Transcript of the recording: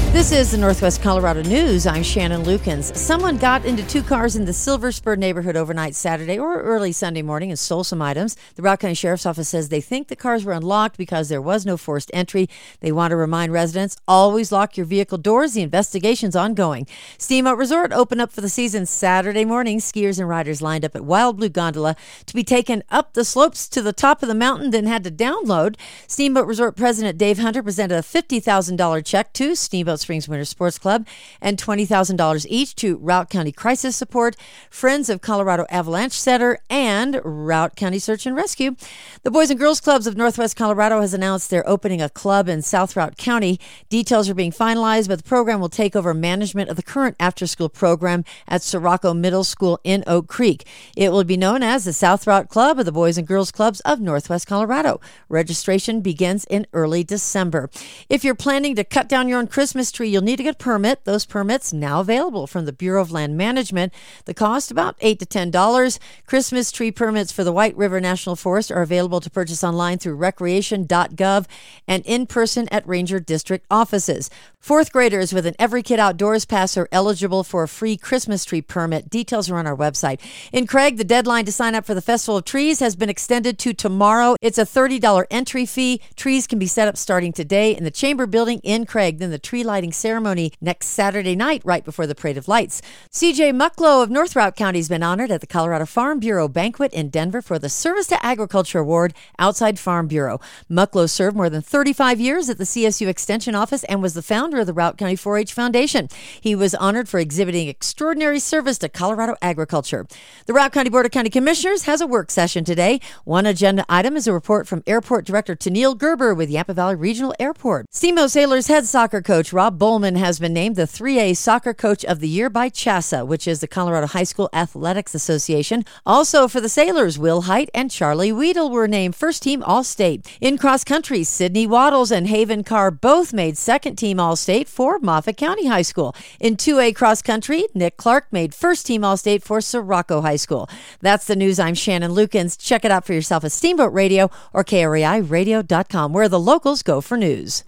This is the Northwest Colorado News. I'm Shannon Lukens. Someone got into two cars in the Silver Spur neighborhood overnight Saturday or early Sunday morning and stole some items. The Routt County Sheriff's Office says they think the cars were unlocked because there was no forced entry. They want to remind residents, always lock your vehicle doors. The investigation's ongoing. Steamboat Resort opened up for the season Saturday morning. Skiers and riders lined up at Wild Blue Gondola to be taken up the slopes to the top of the mountain, then had to download. Steamboat Resort President Dave Hunter presented a $50,000 check to Steamboat Springs Winter Sports Club and $20,000 each to Routt County Crisis Support, Friends of Colorado Avalanche Center, and Routt County Search and Rescue. The Boys and Girls Clubs of Northwest Colorado has announced they're opening a club in South Routt County. Details are being finalized, but the program will take over management of the current after-school program at Sirocco Middle School in Oak Creek. It will be known as the South Routt Club of the Boys and Girls Clubs of Northwest Colorado. Registration begins in early December. If you're planning to cut down your own Christmas tree, you'll need to get a permit. Those permits now available from the Bureau of Land Management. The cost about $8 to $10. Christmas tree permits for the White River National Forest are available to purchase online through recreation.gov and in person at Ranger District offices. Fourth graders with an Every Kid Outdoors pass are eligible for a free Christmas tree permit. Details are on our website. In Craig, the deadline to sign up for the Festival of Trees has been extended to tomorrow. It's a $30 entry fee. Trees can be set up starting today in the Chamber Building in Craig. Then the tree lighting ceremony next Saturday night, right before the Parade of Lights. C.J. Mucklow of North Routt County has been honored at the Colorado Farm Bureau banquet in Denver for the Service to Agriculture Award outside Farm Bureau. Mucklow served more than 35 years at the CSU Extension Office and was the founder of the Routt County 4-H Foundation. He was honored for exhibiting extraordinary service to Colorado agriculture. The Routt County Board of County Commissioners has a work session today. One agenda item is a report from Airport Director Tennille Gerber with Yampa Valley Regional Airport. Steamboat Sailors head soccer coach Rob Bowman has been named the 3A Soccer Coach of the Year by CHASA, which is the Colorado High School Athletics Association. Also for the Sailors, Will Height and Charlie Weedle were named First Team All-State. In cross country, Sydney Waddles and Haven Carr both made Second Team All-State for Moffat County High School. In 2A cross country, Nick Clark made First Team All-State for Sirocco High School. That's the news. I'm Shannon Lukens. Check it out for yourself at Steamboat Radio or KREIRadio.com, where the locals go for news.